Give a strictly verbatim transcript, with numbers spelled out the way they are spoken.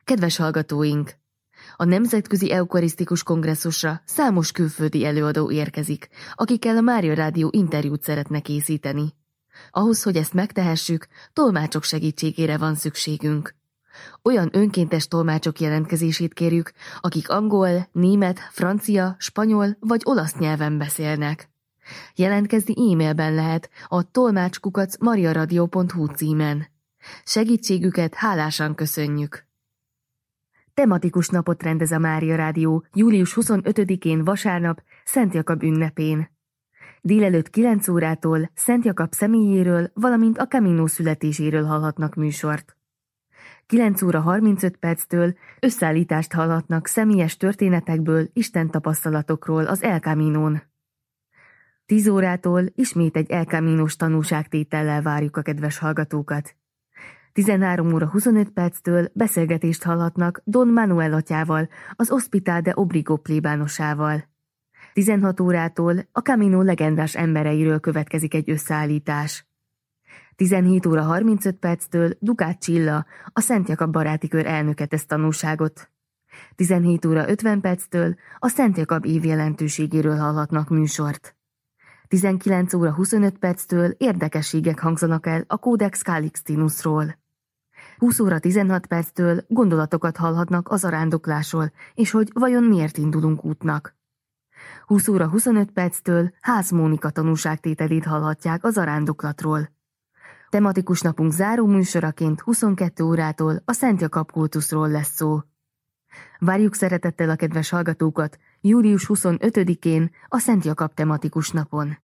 Kedves hallgatóink! A Nemzetközi Eukarisztikus Kongresszusra számos külföldi előadó érkezik, akikkel a Mária Rádió interjút szeretne készíteni. Ahhoz, hogy ezt megtehessük, tolmácsok segítségére van szükségünk. Olyan önkéntes tolmácsok jelentkezését kérjük, akik angol, német, francia, spanyol vagy olasz nyelven beszélnek. Jelentkezni e-mailben lehet a tolmácskukac mariaradio pont hu címen. Segítségüket hálásan köszönjük! Tematikus napot rendez a Mária Rádió július huszonötödikén vasárnap Szent Jakab ünnepén. Délelőtt kilenc órától Szent Jakab személyéről, valamint a Camino születéséről hallhatnak műsort. kilenc óra harmincöt perctől összeállítást hallhatnak személyes történetekből, Isten tapasztalatokról az El Caminón. tíz órától ismét egy El Caminós tanúságtétellel várjuk a kedves hallgatókat. tizenhárom óra huszonöt perctől beszélgetést hallhatnak Don Manuel atyával, az Hospital de Obrigo plébánosával. tizenhat órától a Camino legendás embereiről következik egy összeállítás. tizenhét óra harmincöt perctől Dukát Csilla, a Szent Jakab baráti kör elnöke tesz tanúságot. tizenhét óra ötven perctől a Szent Jakab év jelentőségéről hallhatnak műsort. tizenkilenc óra huszonöt perctől érdekességek hangzanak el a Codex Calixtinusról. húsz óra tizenhat perctől gondolatokat hallhatnak az arándoklásról, és hogy vajon miért indulunk útnak. húsz óra huszonöt perctől Ház Mónika tanúságtételét hallhatják az arándoklatról. Tematikus napunk záró műsoraként huszonkettő órától a Szent Jakab kultuszról lesz szó. Várjuk szeretettel a kedves hallgatókat július huszonötödikén a Szent Jakab tematikus napon.